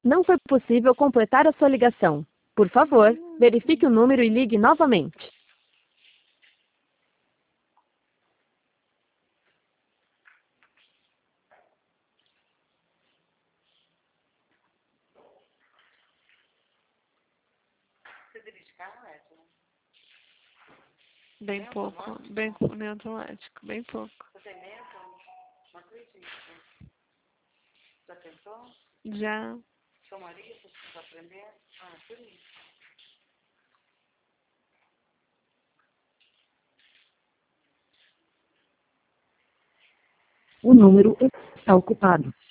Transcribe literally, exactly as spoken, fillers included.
Não foi possível completar a sua ligação. Por favor, verifique o número e ligue novamente. Você dirige carro, Edson? Bem pouco, bem nem automático, bem pouco. Você tem medo? Não acredito. Já tentou? Já. Sua Maria, você precisa aprender? Ah, por isso. O número está ocupado.